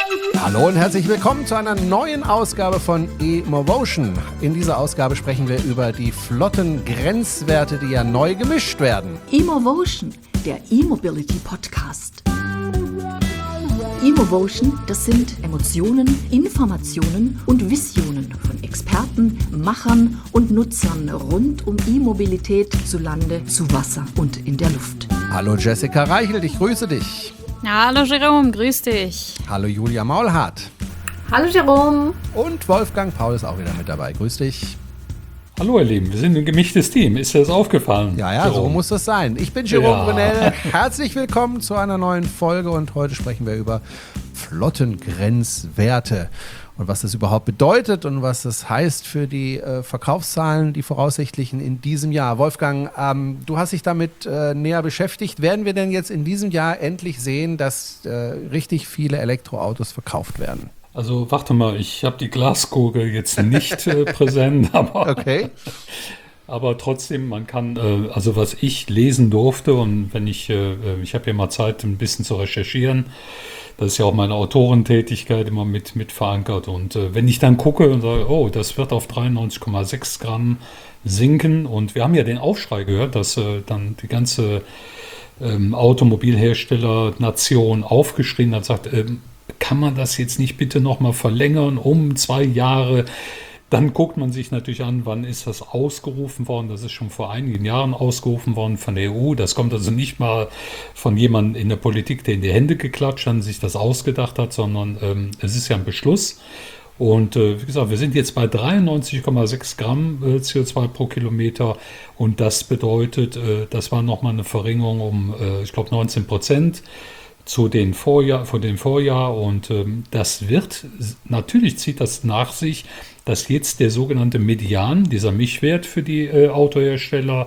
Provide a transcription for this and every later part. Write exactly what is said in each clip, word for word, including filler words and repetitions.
Hallo und herzlich willkommen zu einer neuen Ausgabe von eMovotion. In dieser Ausgabe sprechen wir über die flotten Grenzwerte, die ja neu gemischt werden. eMovotion, der E-Mobility-Podcast. eMovotion, das sind Emotionen, Informationen und Visionen von Experten, Machern und Nutzern rund um E-Mobilität zu Lande, zu Wasser und in der Luft. Hallo Jessica Reichelt, ich grüße dich. Hallo Jerome, grüß dich. Hallo Julia Maulhardt. Hallo Jerome. Und Wolfgang Paul ist auch wieder mit dabei. Grüß dich. Hallo ihr Lieben, wir sind ein gemischtes Team. Ist dir das aufgefallen? Ja, ja, Jerome. So muss das sein. Ich bin Jerome ja. Brunel. Herzlich willkommen zu einer neuen Folge und heute sprechen wir über Flottengrenzwerte und was das überhaupt bedeutet und was das heißt für die äh, Verkaufszahlen, die voraussichtlichen in diesem Jahr. Wolfgang, ähm, du hast dich damit äh, näher beschäftigt. Werden wir denn jetzt in diesem Jahr endlich sehen, dass äh, richtig viele Elektroautos verkauft werden? Also warte mal, ich habe die Glaskugel jetzt nicht äh, präsent, aber, okay. aber trotzdem, man kann, äh, also was ich lesen durfte und wenn ich, äh, ich habe ja mal Zeit, ein bisschen zu recherchieren, das ist ja auch meine Autorentätigkeit immer mit, mit verankert und äh, wenn ich dann gucke und sage, oh, das wird auf dreiundneunzig Komma sechs Gramm sinken und wir haben ja den Aufschrei gehört, dass äh, dann die ganze ähm, Automobilhersteller-Nation aufgeschrien hat, sagt, ähm, kann man das jetzt nicht bitte nochmal verlängern um zwei Jahre? Dann guckt man sich natürlich an, wann ist das ausgerufen worden. Das ist schon vor einigen Jahren ausgerufen worden von der E U. Das kommt also nicht mal von jemandem in der Politik, der in die Hände geklatscht hat und sich das ausgedacht hat, sondern ähm, es ist ja ein Beschluss. Und äh, wie gesagt, wir sind jetzt bei dreiundneunzig Komma sechs Gramm äh, C O zwei pro Kilometer. Und das bedeutet, äh, das war nochmal eine Verringerung um, äh, ich glaube, neunzehn Prozent. Zu den Vorjahr, vor dem Vorjahr und ähm, das wird, natürlich zieht das nach sich, dass jetzt der sogenannte Median, dieser Mischwert für die äh, Autohersteller,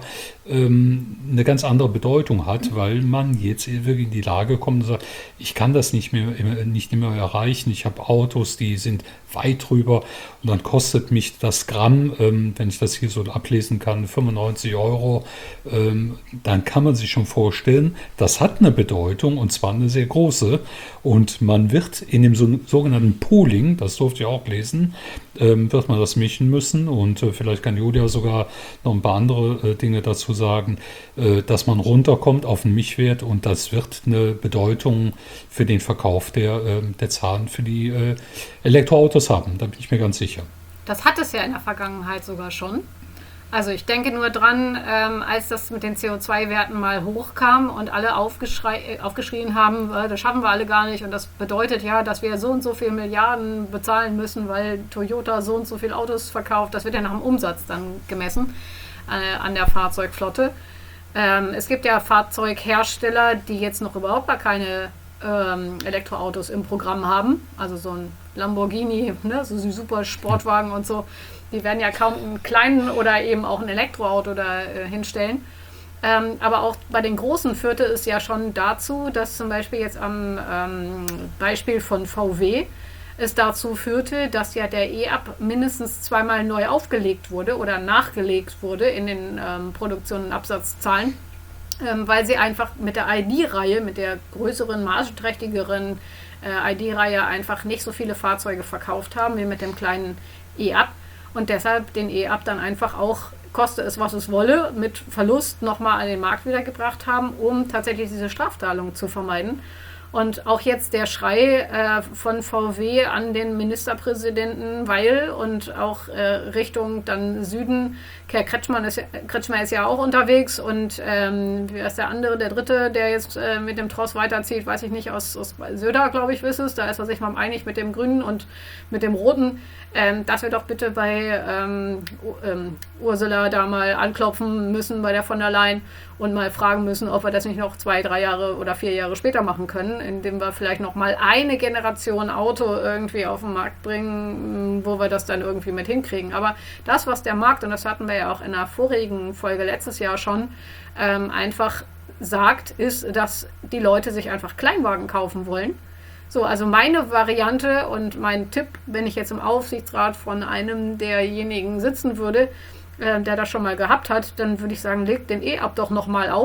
ähm, eine ganz andere Bedeutung hat, weil man jetzt wirklich in die Lage kommt und sagt, ich kann das nicht mehr, nicht mehr erreichen, ich habe Autos, die sind weit drüber und dann kostet mich das Gramm, ähm, wenn ich das hier so ablesen kann, fünfundneunzig Euro, ähm, dann kann man sich schon vorstellen, das hat eine Bedeutung und zwar eine sehr große und man wird in dem so, sogenannten Pooling, das durfte ich auch lesen, ähm, wird man das mischen müssen und äh, vielleicht kann Julia sogar noch ein paar andere äh, Dinge dazu sagen, äh, dass man runterkommt auf den Mischwert und das wird eine Bedeutung für den Verkauf der, äh, der Zahlen für die äh, Elektroautos haben, da bin ich mir ganz sicher. Das hat es ja in der Vergangenheit sogar schon. Also ich denke nur dran, ähm, als das mit den C O zwei Werten mal hochkam und alle aufgeschrei- aufgeschrien haben, äh, das schaffen wir alle gar nicht und das bedeutet ja, dass wir so und so viele Milliarden bezahlen müssen, weil Toyota so und so viele Autos verkauft. Das wird ja nach dem Umsatz dann gemessen äh, an der Fahrzeugflotte. Ähm, es gibt ja Fahrzeughersteller, die jetzt noch überhaupt gar keine ähm, Elektroautos im Programm haben. Also so ein Lamborghini, ne, so super Sportwagen und so. Die werden ja kaum einen kleinen oder eben auch ein Elektroauto da äh, hinstellen. Ähm, aber auch bei den Großen führte es ja schon dazu, dass zum Beispiel jetzt am ähm, Beispiel von V W es dazu führte, dass ja der E-Up mindestens zweimal neu aufgelegt wurde oder nachgelegt wurde in den ähm, Produktionen und Absatzzahlen, ähm, weil sie einfach mit der I D-Reihe, mit der größeren, margenträchtigeren äh, I D-Reihe einfach nicht so viele Fahrzeuge verkauft haben wie mit dem kleinen E-Up. Und deshalb den E-Up dann einfach auch, koste es was es wolle, mit Verlust nochmal an den Markt wiedergebracht haben, um tatsächlich diese Strafzahlung zu vermeiden. Und auch jetzt der Schrei äh, von V W an den Ministerpräsidenten Weil und auch äh, Richtung dann Süden. Herr Kretschmann ist, Kretschmer ist ja auch unterwegs und ähm, wer ist der andere, der dritte, der jetzt äh, mit dem Tross weiterzieht, weiß ich nicht, aus, aus Söder, glaube ich, ist es. Da ist er sich mal einig mit dem Grünen und mit dem Roten, ähm, dass wir doch bitte bei ähm, ähm, Ursula da mal anklopfen müssen, bei der von der Leyen und mal fragen müssen, ob wir das nicht noch zwei, drei Jahre oder vier Jahre später machen können, indem wir vielleicht noch mal eine Generation Auto irgendwie auf den Markt bringen, wo wir das dann irgendwie mit hinkriegen. Aber das, was der Markt, und das hatten wir ja auch in der vorigen Folge letztes Jahr schon, ähm, einfach sagt, ist, dass die Leute sich einfach Kleinwagen kaufen wollen. So, also meine Variante und mein Tipp, wenn ich jetzt im Aufsichtsrat von einem derjenigen sitzen würde, äh, der das schon mal gehabt hat, dann würde ich sagen, legt den E-Up doch nochmal auf.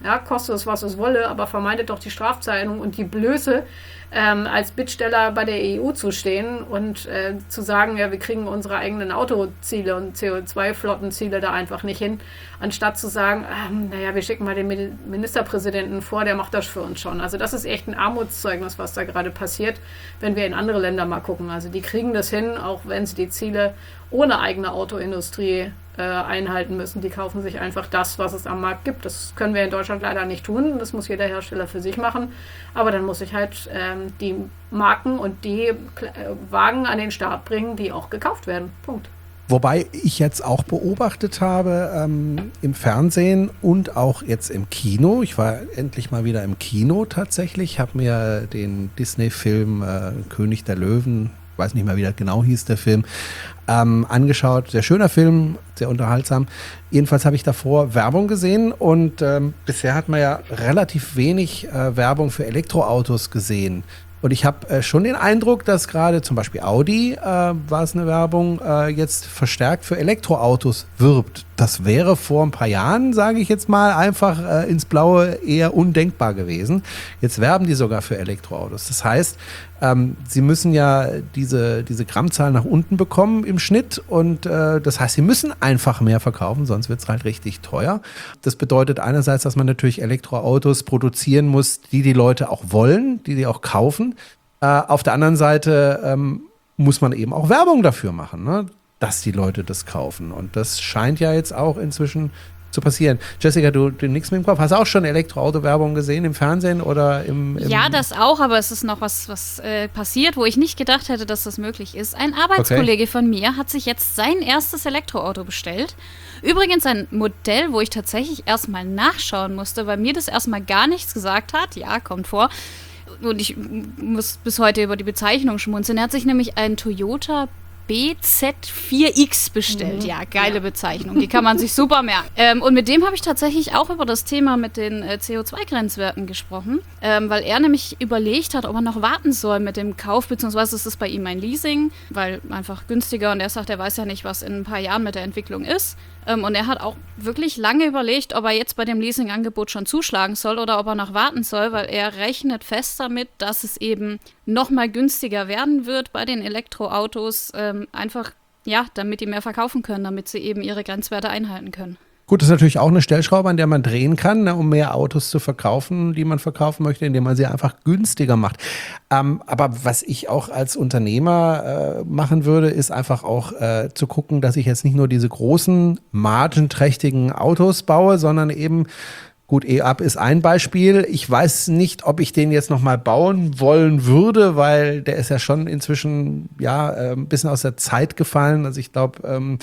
Ja, koste es, was es wolle, aber vermeidet doch die Strafzahlung und die Blöße, ähm, als Bittsteller bei der E U zu stehen und äh, zu sagen, ja, wir kriegen unsere eigenen Autoziele und C O zwei Flottenziele da einfach nicht hin, anstatt zu sagen, ähm, naja, wir schicken mal den Ministerpräsidenten vor, der macht das für uns schon. Also das ist echt ein Armutszeugnis, was da gerade passiert, wenn wir in andere Länder mal gucken. Also die kriegen das hin, auch wenn sie die Ziele ohne eigene Autoindustrie äh, einhalten müssen. Die kaufen sich einfach das, was es am Markt gibt. Das können wir in Deutschland leider nicht tun. Das muss jeder Hersteller für sich machen. Aber dann muss ich halt ähm, die Marken und die äh, Wagen an den Start bringen, die auch gekauft werden. Punkt. Wobei ich jetzt auch beobachtet habe ähm, im Fernsehen und auch jetzt im Kino. Ich war endlich mal wieder im Kino tatsächlich. Habe mir den Disney-Film äh, König der Löwen, weiß nicht mal, wie das genau hieß, der Film, ähm, angeschaut. Sehr schöner Film, sehr unterhaltsam. Jedenfalls habe ich davor Werbung gesehen und ähm, bisher hat man ja relativ wenig äh, Werbung für Elektroautos gesehen. Und ich habe äh, schon den Eindruck, dass gerade zum Beispiel Audi, äh, war es eine Werbung, äh, jetzt verstärkt für Elektroautos wirbt. Das wäre vor ein paar Jahren, sage ich jetzt mal, einfach äh, ins Blaue eher undenkbar gewesen. Jetzt werben die sogar für Elektroautos. Das heißt, ähm, sie müssen ja diese, diese Grammzahl nach unten bekommen im Schnitt. Und äh, das heißt, sie müssen einfach mehr verkaufen, sonst wird es halt richtig teuer. Das bedeutet einerseits, dass man natürlich Elektroautos produzieren muss, die die Leute auch wollen, die die auch kaufen. Äh, auf der anderen Seite ähm, muss man eben auch Werbung dafür machen, ne? Dass die Leute das kaufen. Und das scheint ja jetzt auch inzwischen zu passieren. Jessica, du, du nix mit dem Kopf. Hast du auch schon Elektroauto-Werbung gesehen im Fernsehen oder im, im Ja, das auch, aber es ist noch was, was äh, passiert, wo ich nicht gedacht hätte, dass das möglich ist. Ein Arbeitskollege okay. von mir hat sich jetzt sein erstes Elektroauto bestellt. Übrigens ein Modell, wo ich tatsächlich erstmal nachschauen musste, weil mir das erstmal gar nichts gesagt hat. Ja, kommt vor. Und ich muss bis heute über die Bezeichnung schmunzeln. Er hat sich nämlich ein Toyota B Z vier X bestellt. Mhm. Ja, geile ja. Bezeichnung. Die kann man sich super merken. Ähm, und mit dem habe ich tatsächlich auch über das Thema mit den äh, C O zwei Grenzwerten gesprochen, ähm, weil er nämlich überlegt hat, ob er noch warten soll mit dem Kauf, beziehungsweise ist es bei ihm ein Leasing, weil einfach günstiger und er sagt, er weiß ja nicht, was in ein paar Jahren mit der Entwicklung ist. Ähm, und er hat auch wirklich lange überlegt, ob er jetzt bei dem Leasingangebot schon zuschlagen soll oder ob er noch warten soll, weil er rechnet fest damit, dass es eben noch mal günstiger werden wird bei den Elektroautos, ähm, einfach, ja, damit die mehr verkaufen können, damit sie eben ihre Grenzwerte einhalten können. Gut, das ist natürlich auch eine Stellschraube, an der man drehen kann, ne, um mehr Autos zu verkaufen, die man verkaufen möchte, indem man sie einfach günstiger macht. Ähm, aber was ich auch als Unternehmer äh, machen würde, ist einfach auch äh, zu gucken, dass ich jetzt nicht nur diese großen, margenträchtigen Autos baue, sondern eben, gut, E-Up ist ein Beispiel. Ich weiß nicht, ob ich den jetzt nochmal bauen wollen würde, weil der ist ja schon inzwischen ja äh, ein bisschen aus der Zeit gefallen. Also ich glaube, ähm,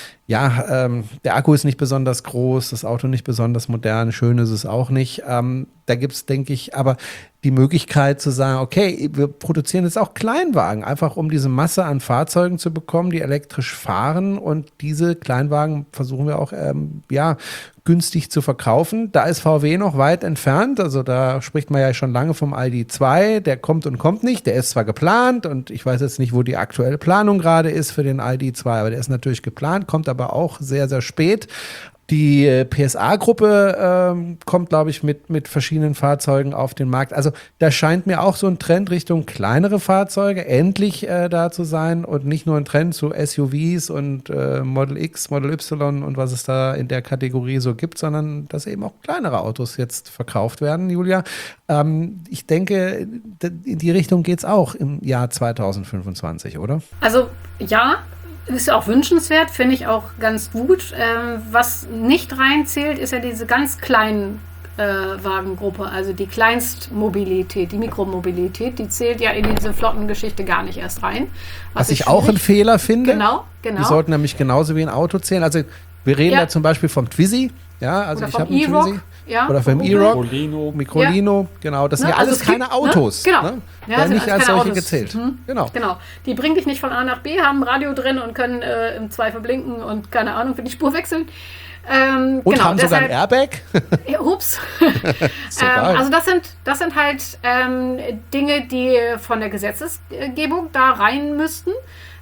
Ja, ähm, der Akku ist nicht besonders groß, das Auto nicht besonders modern, schön ist es auch nicht. Ähm, da gibt es, denke ich, aber die Möglichkeit zu sagen, okay, wir produzieren jetzt auch Kleinwagen, einfach um diese Masse an Fahrzeugen zu bekommen, die elektrisch fahren, und diese Kleinwagen versuchen wir auch ähm, ja, günstig zu verkaufen. Da ist V W noch weit entfernt, also da spricht man ja schon lange vom I D zwei, der kommt und kommt nicht, der ist zwar geplant und ich weiß jetzt nicht, wo die aktuelle Planung gerade ist für den I D zwei, aber der ist natürlich geplant, kommt aber auch sehr, sehr spät. Die P S A-Gruppe ähm, kommt, glaube ich, mit, mit verschiedenen Fahrzeugen auf den Markt. Also da scheint mir auch so ein Trend Richtung kleinere Fahrzeuge endlich äh, da zu sein und nicht nur ein Trend zu S U Vs und äh, Model X, Model Y und was es da in der Kategorie so gibt, sondern dass eben auch kleinere Autos jetzt verkauft werden, Julia. Ähm, ich denke, in die Richtung geht es auch im Jahr zwanzig fünfundzwanzig, oder? Also ja, ist auch wünschenswert, finde ich auch ganz gut. Ähm, was nicht reinzählt, ist ja diese ganz kleinen äh, Wagengruppe, also die Kleinstmobilität, die Mikromobilität, die zählt ja in diese Flottengeschichte gar nicht erst rein. Was, was ich auch einen Fehler finde. Genau, genau. Die sollten nämlich genauso wie ein Auto zählen. Also wir reden ja da zum Beispiel vom Twizy. Ja, also oder ich habe einen Twizy. Ja, oder vom E-Rock, Microlino, Microlino, ja. Genau, das sind ne, ja alles also keine gibt, Autos. Ne? Genau. Ne? Ja, werden nicht als solche Autos. gezählt. Mhm. Genau. genau. Die bringen dich nicht von A nach B, haben ein Radio drin und können äh, im Zweifel blinken und keine Ahnung, für die Spur wechseln. Ähm, und genau, haben sogar ein Airbag. Ja, ups. ähm, also das sind, das sind halt ähm, Dinge, die von der Gesetzesgebung da rein müssten.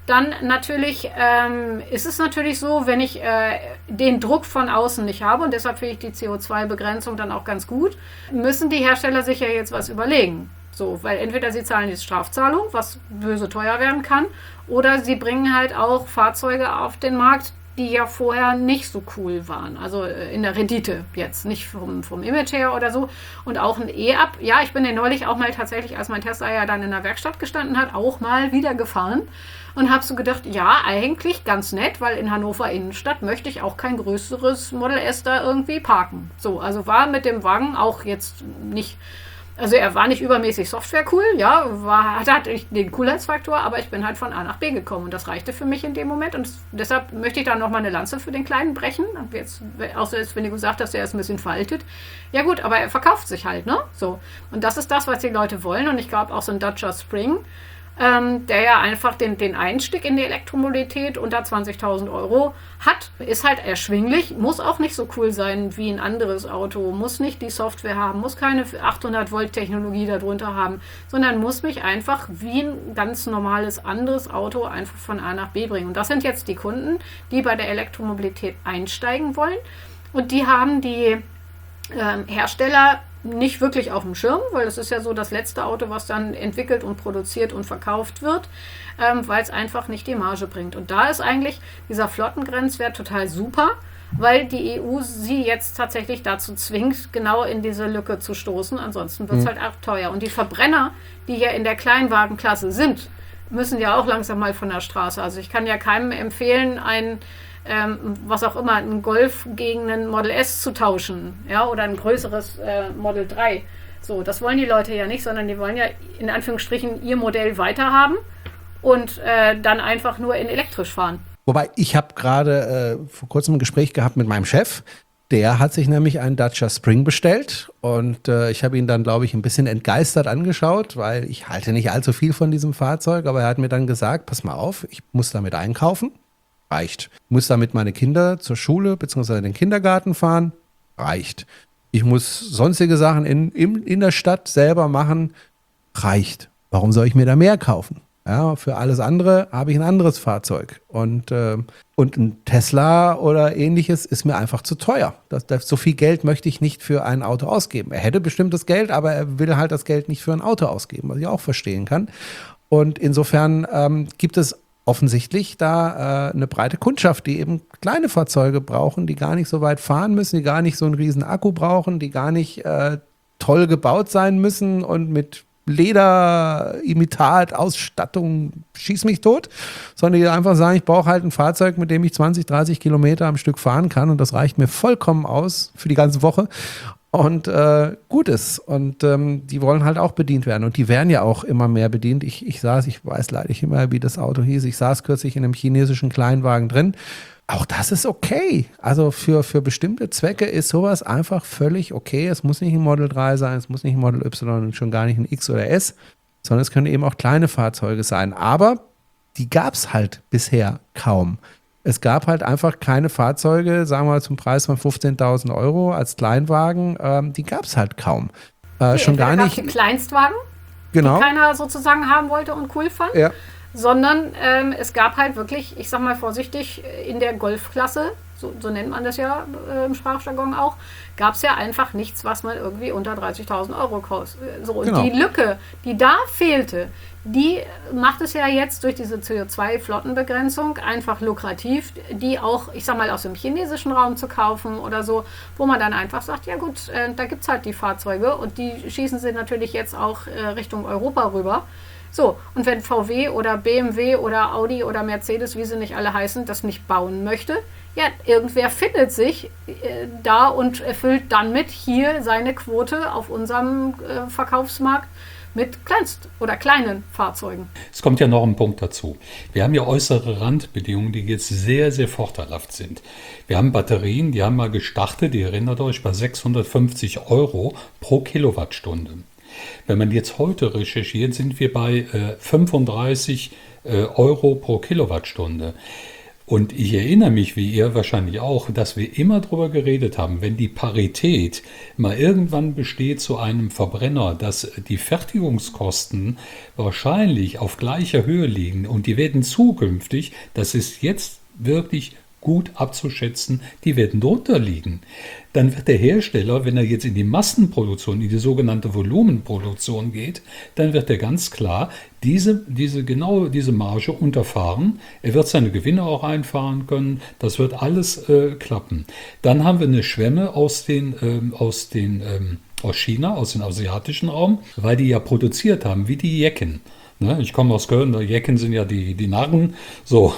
Dann natürlich ähm, ist es natürlich so, wenn ich äh, den Druck von außen nicht habe, und deshalb finde ich die C O zwei Begrenzung dann auch ganz gut, müssen die Hersteller sich ja jetzt was überlegen. So, weil entweder sie zahlen jetzt Strafzahlung, was böse teuer werden kann, oder sie bringen halt auch Fahrzeuge auf den Markt, die ja vorher nicht so cool waren. Also in der Rendite jetzt, nicht vom, vom Image her oder so. Und auch ein E-Up. Ja, ich bin den neulich auch mal tatsächlich, als mein Tesla ja dann in der Werkstatt gestanden hat, auch mal wieder gefahren. Und habe so gedacht, ja, eigentlich ganz nett, weil in Hannover Innenstadt möchte ich auch kein größeres Model S da irgendwie parken. So, also war mit dem Wagen auch jetzt nicht... Also er war nicht übermäßig Software cool, ja, war, hatte, hatte den Coolheitsfaktor, aber ich bin halt von A nach B gekommen und das reichte für mich in dem Moment und deshalb möchte ich da nochmal eine Lanze für den Kleinen brechen. Jetzt, außer jetzt, wenn du gesagt hast, er ist ein bisschen veraltet. Ja gut, aber er verkauft sich halt, ne? So. Und das ist das, was die Leute wollen und ich glaube auch so ein Dacia Spring, ähm, der ja einfach den, den Einstieg in die Elektromobilität unter zwanzigtausend Euro hat, ist halt erschwinglich, muss auch nicht so cool sein wie ein anderes Auto, muss nicht die Software haben, muss keine achthundert Volt Technologie darunter haben, sondern muss mich einfach wie ein ganz normales anderes Auto einfach von A nach B bringen. Und das sind jetzt die Kunden, die bei der Elektromobilität einsteigen wollen und die haben die ähm, Hersteller nicht wirklich auf dem Schirm, weil es ist ja so das letzte Auto, was dann entwickelt und produziert und verkauft wird, ähm, weil es einfach nicht die Marge bringt. Und da ist eigentlich dieser Flottengrenzwert total super, weil die E U sie jetzt tatsächlich dazu zwingt, genau in diese Lücke zu stoßen. Ansonsten wird es mhm. halt auch teuer. Und die Verbrenner, die ja in der Kleinwagenklasse sind, müssen ja auch langsam mal von der Straße. Also ich kann ja keinem empfehlen, ein Ähm, was auch immer, einen Golf gegen einen Model S zu tauschen, ja, oder ein größeres äh, Model drei. So, das wollen die Leute ja nicht, sondern die wollen ja in Anführungsstrichen ihr Modell weiterhaben und äh, dann einfach nur in elektrisch fahren. Wobei, ich habe gerade äh, vor kurzem ein Gespräch gehabt mit meinem Chef. Der hat sich nämlich einen Dacia Spring bestellt und äh, ich habe ihn dann, glaube ich, ein bisschen entgeistert angeschaut, weil ich halte nicht allzu viel von diesem Fahrzeug, aber er hat mir dann gesagt, pass mal auf, ich muss damit einkaufen. Reicht. Ich muss damit meine Kinder zur Schule bzw. in den Kindergarten fahren. Reicht. Ich muss sonstige Sachen in, in, in der Stadt selber machen. Reicht. Warum soll ich mir da mehr kaufen? Ja, für alles andere habe ich ein anderes Fahrzeug. Und, äh, und ein Tesla oder ähnliches ist mir einfach zu teuer. Das, das, so viel Geld möchte ich nicht für ein Auto ausgeben. Er hätte bestimmt das Geld, aber er will halt das Geld nicht für ein Auto ausgeben, was ich auch verstehen kann. Und insofern ähm, gibt es offensichtlich da äh, eine breite Kundschaft, die eben kleine Fahrzeuge brauchen, die gar nicht so weit fahren müssen, die gar nicht so einen riesen Akku brauchen, die gar nicht äh, toll gebaut sein müssen und mit Lederimitat, Ausstattung, schieß mich tot, sondern die einfach sagen, ich brauche halt ein Fahrzeug, mit dem ich zwanzig, dreißig Kilometer am Stück fahren kann und das reicht mir vollkommen aus für die ganze Woche. Und äh, gut ist. Und ähm, die wollen halt auch bedient werden. Und die werden ja auch immer mehr bedient. Ich, ich saß, ich weiß leider nicht immer, wie das Auto hieß. Ich saß kürzlich in einem chinesischen Kleinwagen drin. Auch das ist okay. Also für, für bestimmte Zwecke ist sowas einfach völlig okay. Es muss nicht ein Model drei sein, es muss nicht ein Model Y und schon gar nicht ein X oder S, sondern es können eben auch kleine Fahrzeuge sein. Aber die gab es halt bisher kaum. Es gab halt einfach keine Fahrzeuge, sagen wir mal zum Preis von fünfzehntausend Euro als Kleinwagen, ähm, die gab es halt kaum. Äh, nee, schon gar nicht. Die Kleinstwagen, genau. Die keiner sozusagen haben wollte und cool fand, ja. sondern ähm, es gab halt wirklich, ich sag mal vorsichtig, in der Golfklasse, so, so nennt man das ja äh, im Sprachjargon auch, gab es ja einfach nichts, was man irgendwie unter dreißigtausend Euro kostet. So, und genau. Die Lücke, die da fehlte, die macht es ja jetzt durch diese C O zwei Flottenbegrenzung einfach lukrativ, die auch, ich sag mal, aus dem chinesischen Raum zu kaufen oder so, wo man dann einfach sagt, ja gut, äh, da gibt es halt die Fahrzeuge und die schießen sie natürlich jetzt auch äh, Richtung Europa rüber. So, und wenn V W oder B M W oder Audi oder Mercedes, wie sie nicht alle heißen, das nicht bauen möchte, ja, irgendwer findet sich äh, da und erfüllt dann mit hier seine Quote auf unserem äh, Verkaufsmarkt mit Kleinst- oder kleinen Fahrzeugen. Es kommt ja noch ein Punkt dazu. Wir haben ja äußere Randbedingungen, die jetzt sehr, sehr vorteilhaft sind. Wir haben Batterien, die haben mal gestartet, ihr erinnert euch, bei sechshundertfünfzig Euro pro Kilowattstunde. Wenn man jetzt heute recherchiert, sind wir bei äh, fünfunddreißig äh, Euro pro Kilowattstunde. Und ich erinnere mich, wie ihr wahrscheinlich auch, dass wir immer darüber geredet haben, wenn die Parität mal irgendwann besteht zu einem Verbrenner, dass die Fertigungskosten wahrscheinlich auf gleicher Höhe liegen und die werden zukünftig, das ist jetzt wirklich gut abzuschätzen, die werden drunter liegen. Dann wird der Hersteller, wenn er jetzt in die Massenproduktion, in die sogenannte Volumenproduktion geht, dann wird er ganz klar diese, diese, genau diese Marge unterfahren. Er wird seine Gewinne auch einfahren können. Das wird alles äh, klappen. Dann haben wir eine Schwemme aus den, ähm, aus den ähm, aus China, aus dem asiatischen Raum, weil die ja produziert haben, wie die Jecken. Ne? Ich komme aus Köln, die Jecken sind ja die, die Narren. So.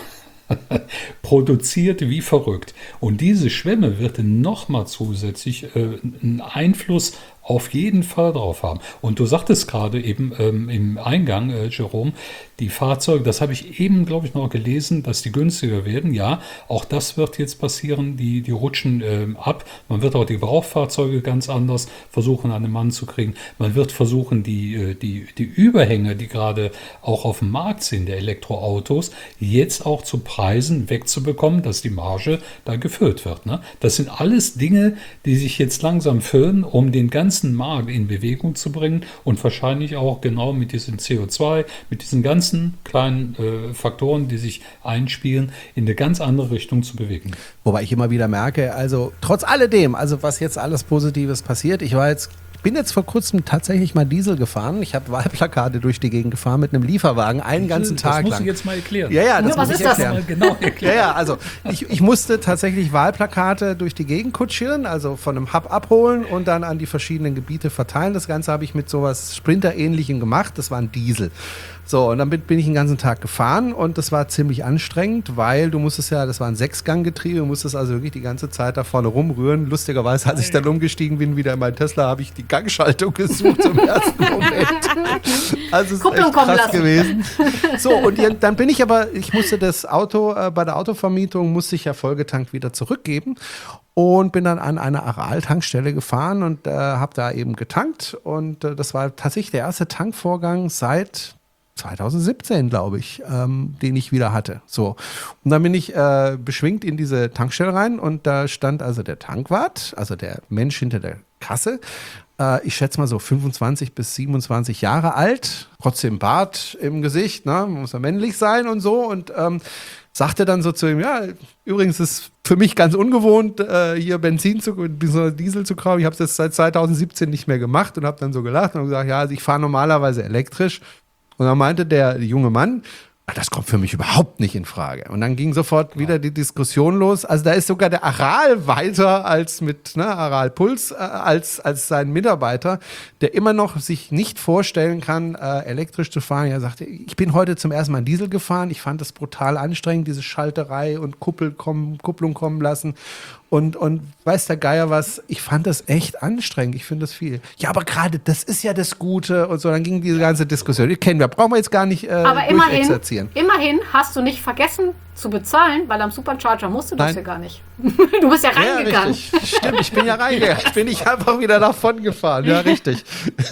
Produziert wie verrückt. Und diese Schwemme wird nochmal zusätzlich äh, einen Einfluss auf jeden Fall drauf haben. Und du sagtest gerade eben ähm, im Eingang, äh, Jerome, die Fahrzeuge, das habe ich eben, glaube ich, noch gelesen, dass die günstiger werden. Ja, auch das wird jetzt passieren. Die, die rutschen ähm, ab. Man wird auch die Gebrauchfahrzeuge ganz anders versuchen, an den Mann zu kriegen. Man wird versuchen, die, die, die Überhänge, die gerade auch auf dem Markt sind, der Elektroautos, jetzt auch zu Preisen wegzubekommen, dass die Marge da gefüllt wird. Ne? Das sind alles Dinge, die sich jetzt langsam füllen, um den ganzen Markt in Bewegung zu bringen und wahrscheinlich auch genau mit diesem C O zwei, mit diesen ganzen kleinen äh, Faktoren, die sich einspielen, in eine ganz andere Richtung zu bewegen. Wobei ich immer wieder merke, also trotz alledem, also was jetzt alles Positives passiert, ich war jetzt bin jetzt vor kurzem tatsächlich mal Diesel gefahren. Ich habe Wahlplakate durch die Gegend gefahren mit einem Lieferwagen einen ganzen Tag lang. Das musst du jetzt mal erklären. Ja, ja, das ja, muss was ich ist das? erklären. Genau erklären. Ja, ja, also ich, ich musste tatsächlich Wahlplakate durch die Gegend kutschieren, also von einem Hub abholen und dann an die verschiedenen Gebiete verteilen. Das Ganze habe ich mit sowas Sprinter-ähnlichem gemacht. Das war ein Diesel. So, und dann bin, bin ich den ganzen Tag gefahren und das war ziemlich anstrengend, weil du musstest ja, das war ein Sechsganggetriebe, du musstest also wirklich die ganze Zeit da vorne rumrühren. Lustigerweise, als ich dann umgestiegen bin, wieder in meinen Tesla, habe ich die Gangschaltung gesucht zum ersten Moment. Also es ist echt krass gewesen. So, und dann bin ich aber, ich musste das Auto, äh, bei der Autovermietung musste ich ja vollgetankt wieder zurückgeben. Und bin dann an eine Aral-Tankstelle gefahren und äh, habe da eben getankt. Und äh, das war tatsächlich der erste Tankvorgang seit zwanzig siebzehn, glaube ich, ähm, den ich wieder hatte. So. Und dann bin ich äh, beschwingt in diese Tankstelle rein und da stand also der Tankwart, also der Mensch hinter der Kasse. Äh, ich schätze mal so fünfundzwanzig bis siebenundzwanzig Jahre alt, trotzdem Bart im Gesicht, ne? Muss ja männlich sein und so. Und ähm, sagte dann so zu ihm, ja, übrigens ist für mich ganz ungewohnt, äh, hier Benzin zu, bzw. Diesel zu kaufen. Ich habe es jetzt seit zwanzig siebzehn nicht mehr gemacht und habe dann so gelacht und gesagt, ja, also ich fahre normalerweise elektrisch. Und dann meinte der junge Mann, das kommt für mich überhaupt nicht in Frage. Und dann ging sofort wieder die Diskussion los. Also da ist sogar der Aral weiter als mit ne, Aral Puls, äh, als, als sein Mitarbeiter, der immer noch sich nicht vorstellen kann, äh, elektrisch zu fahren. Er sagte, ich bin heute zum ersten Mal Diesel gefahren. Ich fand das brutal anstrengend, diese Schalterei und Kuppel kommen, Kupplung kommen lassen. Und, und weiß der Geier was, ich fand das echt anstrengend, ich finde das viel. Ja, aber gerade, das ist ja das Gute und so, dann ging diese ganze Diskussion, die kennen wir, brauchen wir jetzt gar nicht äh, aber immerhin, immerhin hast du nicht vergessen zu bezahlen, weil am Supercharger musst du das Nein. ja gar nicht. Du bist ja reingegangen. Ja, richtig. Stimmt, ich bin ja reingegangen, ich bin nicht einfach wieder davon gefahren, ja richtig.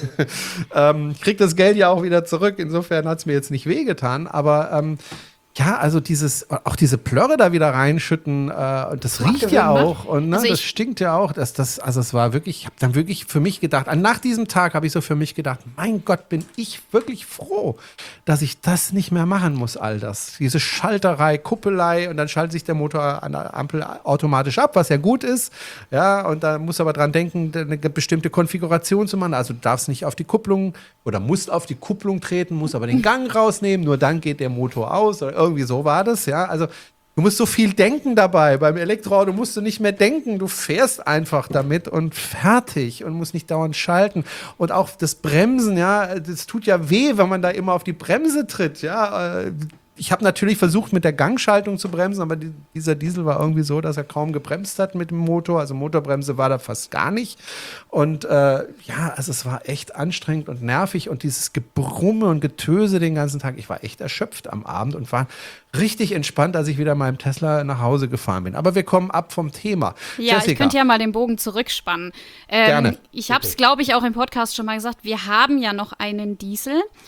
ähm, ich krieg das Geld ja auch wieder zurück, insofern hat es mir jetzt nicht wehgetan, aber ähm, ja, also dieses, auch diese Plörre da wieder reinschütten, äh, das riecht Gewinn, ja ne? auch und ne, Also das ich- stinkt ja auch. Das, das, also es war wirklich, ich habe dann wirklich für mich gedacht, nach diesem Tag habe ich so für mich gedacht, mein Gott, bin ich wirklich froh, dass ich das nicht mehr machen muss, all das. Diese Schalterei, Kuppelei und dann schaltet sich der Motor an der Ampel automatisch ab, was ja gut ist. Ja, und da muss aber dran denken, eine bestimmte Konfiguration zu machen. Also du darfst nicht auf die Kupplung oder musst auf die Kupplung treten, musst aber den Gang rausnehmen, nur dann geht der Motor aus oder irgendwie so war das, ja. Also du musst so viel denken dabei. Beim Elektroauto musst du nicht mehr denken. Du fährst einfach damit und fertig und musst nicht dauernd schalten. Und auch das Bremsen, ja, das tut ja weh, wenn man da immer auf die Bremse tritt, ja. Ich habe natürlich versucht, mit der Gangschaltung zu bremsen, aber die, dieser Diesel war irgendwie so, dass er kaum gebremst hat mit dem Motor. Also Motorbremse war da fast gar nicht. Und äh, ja, also es war echt anstrengend und nervig und dieses Gebrumme und Getöse den ganzen Tag. Ich war echt erschöpft am Abend und war richtig entspannt, als ich wieder in meinem Tesla nach Hause gefahren bin. Aber wir kommen ab vom Thema. Ja, Jessica. ich könnte ja mal den Bogen zurückspannen. Ähm, Gerne. Ich habe es, glaube ich, auch im Podcast schon mal gesagt. Wir haben ja noch einen Diesel.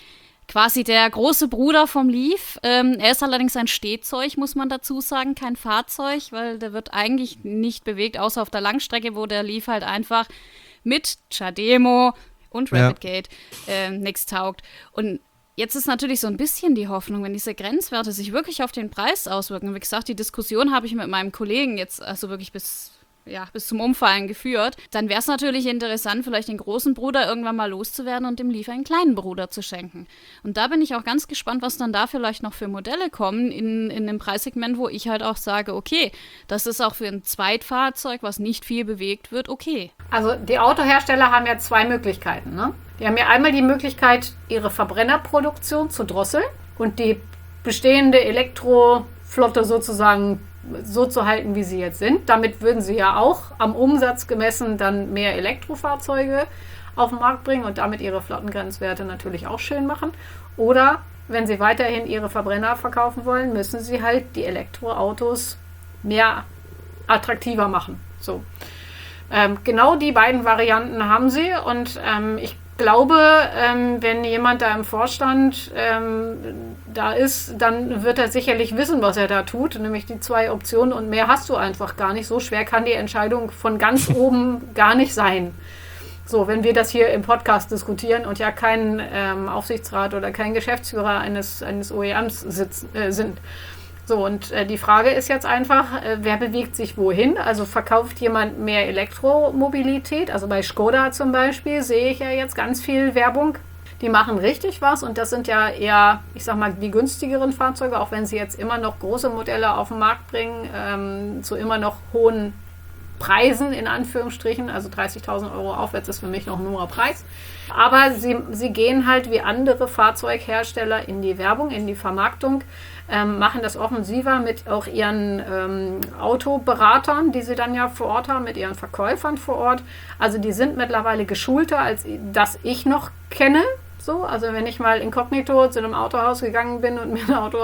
quasi der große Bruder vom Leaf. Ähm, er ist allerdings ein Stehzeug, muss man dazu sagen, kein Fahrzeug, weil der wird eigentlich nicht bewegt, außer auf der Langstrecke, wo der Leaf halt einfach mit Chademo und RapidGate ja. äh, nichts taugt. Und jetzt ist natürlich so ein bisschen die Hoffnung, wenn diese Grenzwerte sich wirklich auf den Preis auswirken. Wie gesagt, die Diskussion habe ich mit meinem Kollegen jetzt also wirklich bis... ja, bis zum Umfallen geführt, dann wäre es natürlich interessant, vielleicht den großen Bruder irgendwann mal loszuwerden und dem Leaf einen kleinen Bruder zu schenken. Und da bin ich auch ganz gespannt, was dann da vielleicht noch für Modelle kommen in, in einem Preissegment, wo ich halt auch sage, okay, das ist auch für ein Zweitfahrzeug, was nicht viel bewegt wird, okay. Also die Autohersteller haben ja zwei Möglichkeiten, ne? Die haben ja einmal die Möglichkeit, ihre Verbrennerproduktion zu drosseln und die bestehende Elektroflotte sozusagen so zu halten, wie sie jetzt sind. Damit würden sie ja auch am Umsatz gemessen dann mehr Elektrofahrzeuge auf den Markt bringen und damit ihre Flottengrenzwerte natürlich auch schön machen. Oder wenn sie weiterhin ihre Verbrenner verkaufen wollen, müssen sie halt die Elektroautos mehr attraktiver machen. So. Ähm, genau die beiden Varianten haben sie und ähm, ich glaube, ähm, wenn jemand da im Vorstand ähm, da ist, dann wird er sicherlich wissen, was er da tut, nämlich die zwei Optionen und mehr hast du einfach gar nicht. So schwer kann die Entscheidung von ganz oben gar nicht sein. So, wenn wir das hier im Podcast diskutieren und ja kein ähm, Aufsichtsrat oder kein Geschäftsführer eines, eines O E Ms sitzen, äh, sind. So, und äh, die Frage ist jetzt einfach, äh, wer bewegt sich wohin? Also verkauft jemand mehr Elektromobilität? Also bei Skoda zum Beispiel sehe ich ja jetzt ganz viel Werbung. Die machen richtig was und das sind ja eher, ich sag mal, die günstigeren Fahrzeuge, auch wenn sie jetzt immer noch große Modelle auf den Markt bringen, ähm, zu immer noch hohen Preisen in Anführungsstrichen, also dreißigtausend Euro aufwärts ist für mich noch ein hoher Preis. Aber sie, sie gehen halt wie andere Fahrzeughersteller in die Werbung, in die Vermarktung, ähm, machen das offensiver mit auch ihren ähm, Autoberatern, die sie dann ja vor Ort haben, mit ihren Verkäufern vor Ort. Also die sind mittlerweile geschulter, als das ich noch kenne. So, also wenn ich mal inkognito zu einem Autohaus gegangen bin und mir ein Auto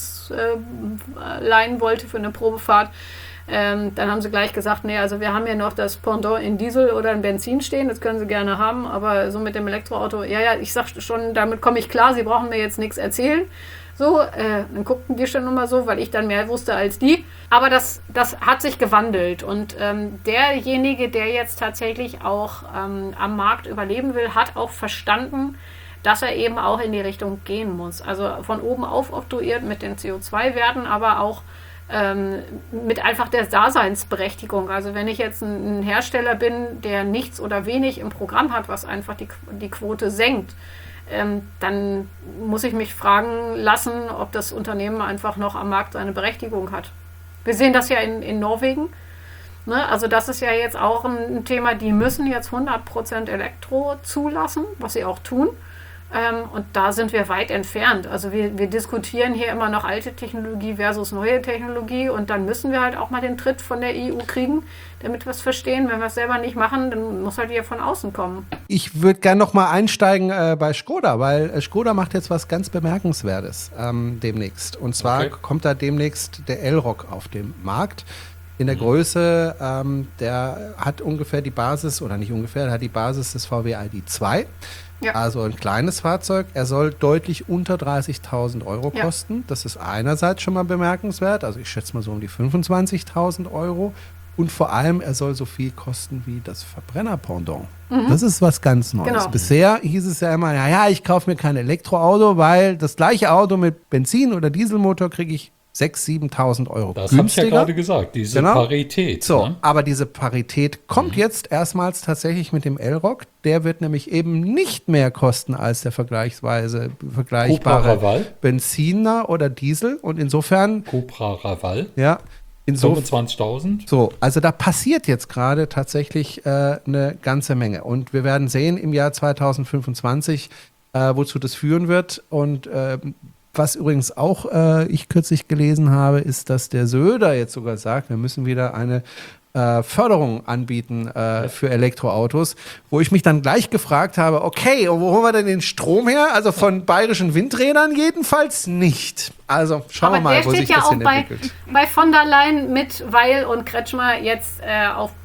ausleihen äh, wollte für eine Probefahrt, Ähm, dann haben sie gleich gesagt, nee, also wir haben ja noch das Pendant in Diesel oder in Benzin stehen, das können sie gerne haben, aber so mit dem Elektroauto, ja, ja, ich sag schon, damit komme ich klar, sie brauchen mir jetzt nichts erzählen. So, äh, dann guckten die schon immer so, weil ich dann mehr wusste als die. Aber das, das hat sich gewandelt und ähm, derjenige, der jetzt tatsächlich auch ähm, am Markt überleben will, hat auch verstanden, dass er eben auch in die Richtung gehen muss. Also von oben auf oktroyiert mit den C O zwei Werten, aber auch Ähm, mit einfach der Daseinsberechtigung. Also wenn ich jetzt ein, ein Hersteller bin, der nichts oder wenig im Programm hat, was einfach die, die Quote senkt, ähm, dann muss ich mich fragen lassen, ob das Unternehmen einfach noch am Markt seine Berechtigung hat. Wir sehen das ja in, in Norwegen. Ne? Also das ist ja jetzt auch ein, ein Thema, die müssen jetzt hundert Prozent Elektro zulassen, was sie auch tun. Ähm, und da sind wir weit entfernt. Also wir, wir diskutieren hier immer noch alte Technologie versus neue Technologie und dann müssen wir halt auch mal den Tritt von der E U kriegen, damit wir es verstehen. Wenn wir es selber nicht machen, dann muss halt hier von außen kommen. Ich würde gerne noch mal einsteigen äh, bei Skoda, weil äh, Skoda macht jetzt was ganz Bemerkenswertes ähm, demnächst. Und zwar okay. kommt da demnächst der Elroq auf den Markt. In der Größe, ähm, der hat ungefähr die Basis, oder nicht ungefähr, der hat die Basis des V W I D zwei. Ja. Also ein kleines Fahrzeug. Er soll deutlich unter dreißigtausend Euro ja. kosten. Das ist einerseits schon mal bemerkenswert. Also ich schätze mal so um die fünfundzwanzigtausend Euro. Und vor allem, er soll so viel kosten wie das Verbrenner-Pendant. Mhm. Das ist was ganz Neues. Genau. Bisher hieß es ja immer, naja, ich kaufe mir kein Elektroauto, weil das gleiche Auto mit Benzin- oder Dieselmotor kriege ich sechstausend, siebentausend Euro das günstiger. Das habe ich ja gerade gesagt, diese genau. Parität. So, ne? Aber diese Parität kommt mhm. jetzt erstmals tatsächlich mit dem Elroq. Der wird nämlich eben nicht mehr kosten als der vergleichsweise vergleichbare Benziner oder Diesel. Und insofern... Cupra Raval. Ja. fünfundzwanzigtausend. So, also da passiert jetzt gerade tatsächlich äh, eine ganze Menge. Und wir werden sehen im Jahr zweitausendfünfundzwanzig, äh, wozu das führen wird. Und äh, was übrigens auch äh, ich kürzlich gelesen habe, ist, dass der Söder jetzt sogar sagt, wir müssen wieder eine äh, Förderung anbieten äh, ja. für Elektroautos, wo ich mich dann gleich gefragt habe, okay, und wo holen wir denn den Strom her? Also von bayerischen Windrädern jedenfalls nicht. Also schauen Aber wir mal, wo sich ja das hin bei, entwickelt. bei von der Leyen mit Weil und Kretschmer jetzt äh, auf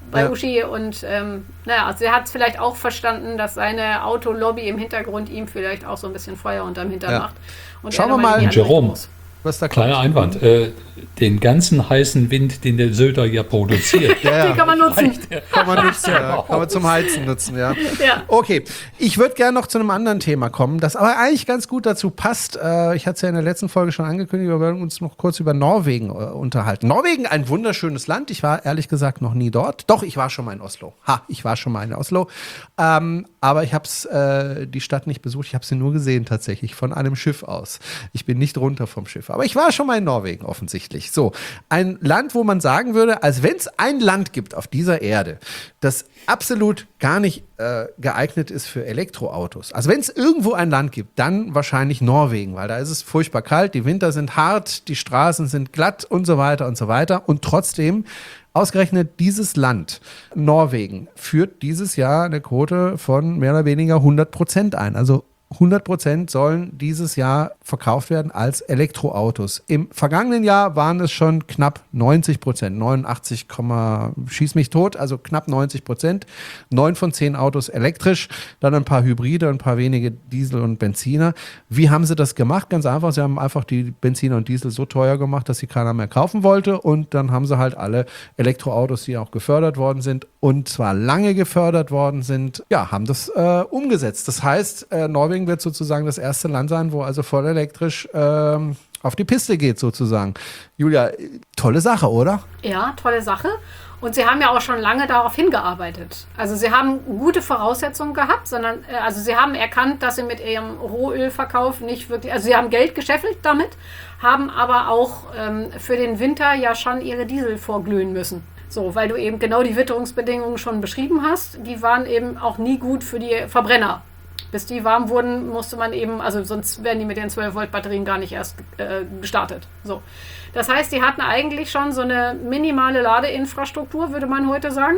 bei ja. Uschi und ähm, naja, also er hat vielleicht auch verstanden, dass seine Autolobby im Hintergrund ihm vielleicht auch so ein bisschen Feuer unterm Hintern Ja. macht. Und Schauen er wir da mal, in die andere Jerome. Richtung muss. Was da Kleiner kommt. Einwand. Äh, den ganzen heißen Wind, den der Söder ja produziert. Ja, Den kann man nutzen. kann man nutzen, ja. Kann man zum Heizen nutzen, ja. Ja. Okay, ich würde gerne noch zu einem anderen Thema kommen, das aber eigentlich ganz gut dazu passt. Äh, ich hatte es ja in der letzten Folge schon angekündigt, wir werden uns noch kurz über Norwegen äh, unterhalten. Norwegen, ein wunderschönes Land. Ich war ehrlich gesagt noch nie dort. Doch, ich war schon mal in Oslo. Ha, ich war schon mal in Oslo. Ähm, aber ich habe äh, die Stadt nicht besucht, ich habe sie nur gesehen tatsächlich, von einem Schiff aus. Ich bin nicht runter vom Schiff. Aber ich war schon mal in Norwegen offensichtlich. So, ein Land, wo man sagen würde, als wenn es ein Land gibt auf dieser Erde, das absolut gar nicht äh, geeignet ist für Elektroautos. Also wenn es irgendwo ein Land gibt, dann wahrscheinlich Norwegen, weil da ist es furchtbar kalt, die Winter sind hart, die Straßen sind glatt und so weiter und so weiter. Und trotzdem, ausgerechnet dieses Land, Norwegen, führt dieses Jahr eine Quote von mehr oder weniger hundert Prozent ein. Also hundert Prozent sollen dieses Jahr verkauft werden als Elektroautos. Im vergangenen Jahr waren es schon knapp neunzig Prozent, neunundachtzig, schieß mich tot, also knapp neunzig Prozent. Neun von zehn Autos elektrisch, dann ein paar Hybride, ein paar wenige Diesel und Benziner. Wie haben sie das gemacht? Ganz einfach, sie haben einfach die Benziner und Diesel so teuer gemacht, dass sie keiner mehr kaufen wollte, und dann haben sie halt alle Elektroautos, die auch gefördert worden sind und zwar lange gefördert worden sind, ja, haben das äh, umgesetzt. Das heißt, äh, Norwegen wird sozusagen das erste Land sein, wo also voll elektrisch ähm, auf die Piste geht sozusagen. Julia, tolle Sache, oder? Ja, tolle Sache. Und sie haben ja auch schon lange darauf hingearbeitet. Also sie haben gute Voraussetzungen gehabt, sondern äh, also sie haben erkannt, dass sie mit ihrem Rohölverkauf nicht wirklich, also sie haben Geld gescheffelt damit, haben aber auch ähm, für den Winter ja schon ihre Diesel vorglühen müssen. So, weil du eben genau die Witterungsbedingungen schon beschrieben hast, die waren eben auch nie gut für die Verbrenner. Bis die warm wurden, musste man eben, also sonst wären die mit den zwölf Volt Batterien gar nicht erst äh, gestartet. So. Das heißt, die hatten eigentlich schon so eine minimale Ladeinfrastruktur, würde man heute sagen,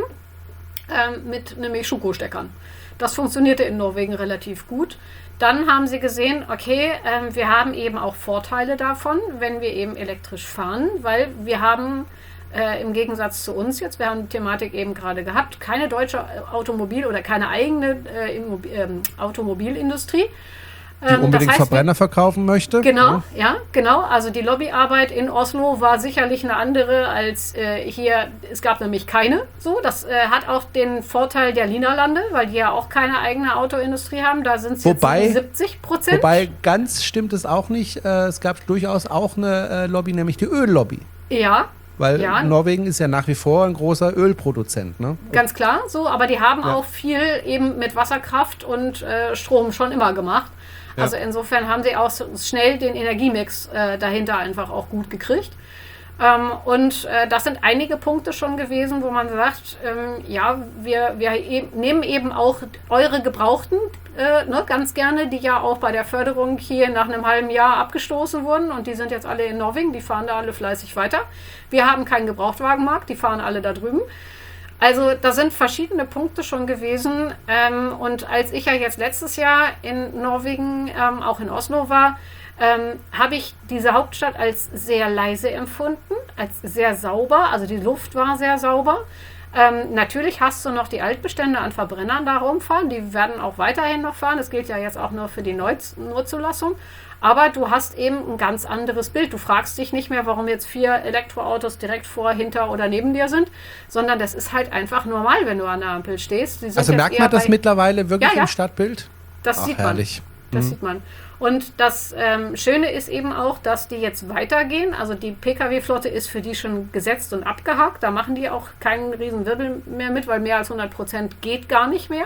ähm, mit nämlich Schuko-Steckern. Das funktionierte in Norwegen relativ gut. Dann haben sie gesehen, okay, ähm, wir haben eben auch Vorteile davon, wenn wir eben elektrisch fahren, weil wir haben Äh, im Gegensatz zu uns jetzt, wir haben die Thematik eben gerade gehabt, keine deutsche Automobil- oder keine eigene äh, Immobil- ähm, Automobilindustrie. Die ähm, unbedingt das heißt, Verbrenner verkaufen möchte. Genau, ja. ja, genau. Also die Lobbyarbeit in Oslo war sicherlich eine andere als äh, hier. Es gab nämlich keine. So, das äh, hat auch den Vorteil der Linerlande, weil die ja auch keine eigene Autoindustrie haben. Da sind es jetzt siebzig Prozent. Wobei, ganz stimmt es auch nicht. Äh, es gab durchaus auch eine äh, Lobby, nämlich die Öllobby. Ja. Weil ja. Norwegen ist ja nach wie vor ein großer Ölproduzent, ne? Ganz klar, so, aber die haben ja. auch viel eben mit Wasserkraft und äh, Strom schon immer gemacht. Ja. Also insofern haben sie auch so schnell den Energiemix äh, dahinter einfach auch gut gekriegt. Ähm, und äh, das sind einige Punkte schon gewesen, wo man sagt, ähm, ja, wir, wir e- nehmen eben auch eure Gebrauchten äh, ne, ganz gerne, die ja auch bei der Förderung hier nach einem halben Jahr abgestoßen wurden, und die sind jetzt alle in Norwegen, die fahren da alle fleißig weiter. Wir haben keinen Gebrauchtwagenmarkt, die fahren alle da drüben. Also da sind verschiedene Punkte schon gewesen, ähm, und als ich ja jetzt letztes Jahr in Norwegen, ähm, auch in Oslo war, Ähm, habe ich diese Hauptstadt als sehr leise empfunden, als sehr sauber, also die Luft war sehr sauber. Ähm, natürlich hast du noch die Altbestände an Verbrennern da rumfahren, die werden auch weiterhin noch fahren, das gilt ja jetzt auch noch für die Neuzulassung, aber du hast eben ein ganz anderes Bild. Du fragst dich nicht mehr, warum jetzt vier Elektroautos direkt vor, hinter oder neben dir sind, sondern das ist halt einfach normal, wenn du an der Ampel stehst. Die sind also merkt man das mittlerweile wirklich ja, ja. im Stadtbild? Das Ach, sieht herrlich. man. Das mhm. sieht man. Und das ähm, Schöne ist eben auch, dass die jetzt weitergehen. Also die Pkw-Flotte ist für die schon gesetzt und abgehakt. Da machen die auch keinen riesen Wirbel mehr mit, weil mehr als hundert Prozent geht gar nicht mehr.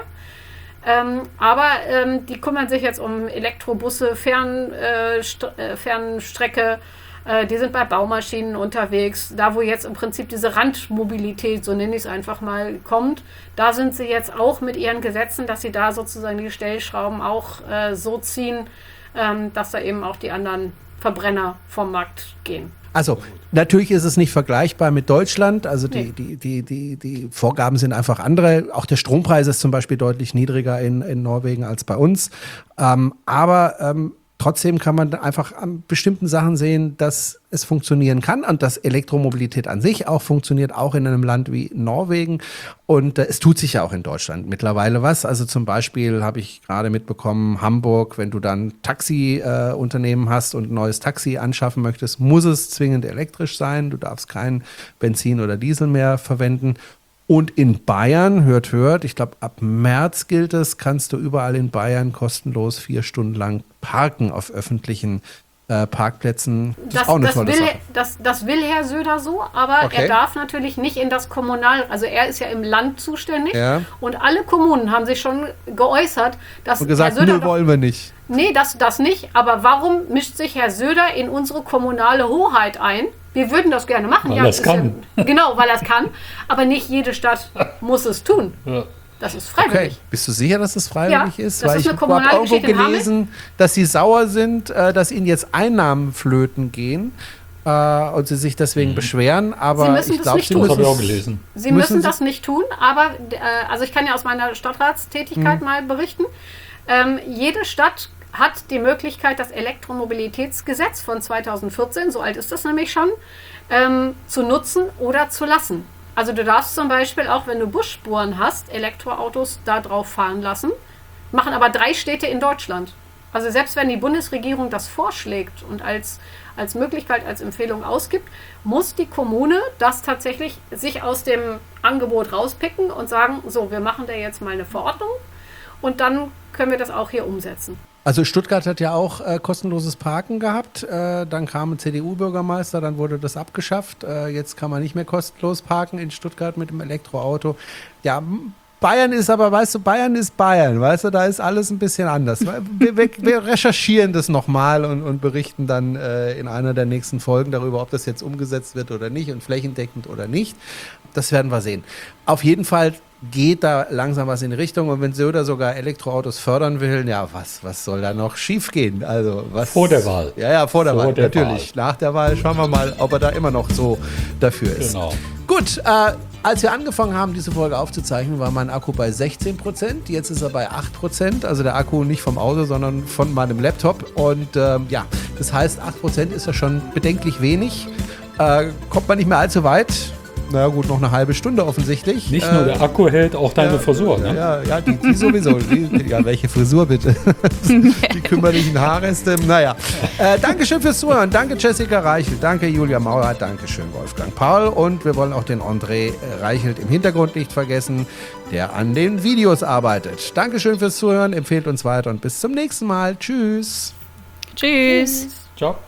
Ähm, aber ähm, die kümmern sich jetzt um Elektrobusse, Fern, äh, St- äh, Fernstrecke. Äh, die sind bei Baumaschinen unterwegs. Da, wo jetzt im Prinzip diese Randmobilität, so nenne ich es einfach mal, kommt, da sind sie jetzt auch mit ihren Gesetzen, dass sie da sozusagen die Stellschrauben auch äh, so ziehen, ähm, dass da eben auch die anderen Verbrenner vom Markt gehen. Also natürlich ist es nicht vergleichbar mit Deutschland, also die, Nee. die, die, die, die Vorgaben sind einfach andere. Auch der Strompreis ist zum Beispiel deutlich niedriger in, in Norwegen als bei uns. Ähm, aber ähm, trotzdem kann man einfach an bestimmten Sachen sehen, dass es funktionieren kann und dass Elektromobilität an sich auch funktioniert, auch in einem Land wie Norwegen. Und äh, es tut sich ja auch in Deutschland mittlerweile was. Also zum Beispiel habe ich gerade mitbekommen, Hamburg, wenn du dann Taxi-Unternehmen äh, hast und ein neues Taxi anschaffen möchtest, muss es zwingend elektrisch sein. Du darfst kein Benzin oder Diesel mehr verwenden. Und in Bayern, hört, hört, ich glaube, ab März gilt es, kannst du überall in Bayern kostenlos vier Stunden lang parken auf öffentlichen äh, Parkplätzen. Das, das ist auch eine das tolle will, Sache. Das, das will Herr Söder so, aber Okay. er darf natürlich nicht in das Kommunal, also er ist ja im Land zuständig Ja. und alle Kommunen haben sich schon geäußert, dass Und gesagt, Herr Söder nö, doch, wollen wir nicht. nee, das, das nicht, aber warum mischt sich Herr Söder in unsere kommunale Hoheit ein? Wir würden das gerne machen. Weil ja, er es ist kann. Ja, genau, weil er es kann, aber nicht jede Stadt muss es tun. Ja. Das ist Okay, freiwillig. bist du sicher, dass es freiwillig Ja, ist? das Weil ist ich eine habe kommunale irgendwo Geschichte in Hameln. gelesen, dass sie sauer sind, äh, dass ihnen jetzt Einnahmen flöten gehen äh, und sie sich deswegen beschweren. Aber Sie müssen ich das glaube, nicht sie tun. Das müssen habe ich auch es- gelesen. Sie Müssen müssen Sie- das nicht tun, aber äh, also ich kann ja aus meiner Stadtratstätigkeit mal berichten. Ähm, jede Stadt hat die Möglichkeit, das Elektromobilitätsgesetz von zweitausendvierzehn, so alt ist das nämlich schon, ähm, zu nutzen oder zu lassen. Also du darfst zum Beispiel auch, wenn du Busspuren hast, Elektroautos da drauf fahren lassen, machen aber drei Städte in Deutschland. Also selbst wenn die Bundesregierung das vorschlägt und als, als Möglichkeit, als Empfehlung ausgibt, muss die Kommune das tatsächlich sich aus dem Angebot rauspicken und sagen, so, wir machen da jetzt mal eine Verordnung und dann können wir das auch hier umsetzen. Also Stuttgart hat ja auch äh, kostenloses Parken gehabt. Äh, dann kam ein C D U-Bürgermeister, dann wurde das abgeschafft. Äh, jetzt kann man nicht mehr kostenlos parken in Stuttgart mit dem Elektroauto. Ja, m- Bayern ist aber, weißt du, Bayern ist Bayern, weißt du, da ist alles ein bisschen anders. Wir, wir, wir recherchieren das nochmal und, und berichten dann äh, in einer der nächsten Folgen darüber, ob das jetzt umgesetzt wird oder nicht und flächendeckend oder nicht. Das werden wir sehen. Auf jeden Fall geht da langsam was in die Richtung und wenn Söder sogar Elektroautos fördern will, ja, was, was soll da noch schief gehen? Also, was, Vor der Wahl. Ja, ja, vor der Vor Wahl, der natürlich. Nach der Wahl schauen wir mal, ob er da immer noch so dafür ist. Genau. Gut, äh, als wir angefangen haben, diese Folge aufzuzeichnen, war mein Akku bei sechzehn Prozent. Jetzt ist er bei acht Prozent. Also der Akku nicht vom Auto, sondern von meinem Laptop. Und ähm, ja, das heißt, acht Prozent ist ja schon bedenklich wenig. Äh, kommt man nicht mehr allzu weit. Na ja, gut, noch eine halbe Stunde offensichtlich. Nicht nur der Akku hält, auch deine ja, Frisur. Ne? Ja, ja, die, die sowieso. Die, ja, welche Frisur bitte? Die kümmerlichen Haarreste. Naja. Äh, Dankeschön fürs Zuhören. Danke Jessica Reichelt. Danke Julia Maurer. Dankeschön Wolfgang Paul. Und wir wollen auch den André Reichelt im Hintergrund nicht vergessen, der an den Videos arbeitet. Dankeschön fürs Zuhören. Empfehlt uns weiter und bis zum nächsten Mal. Tschüss. Tschüss. Ciao.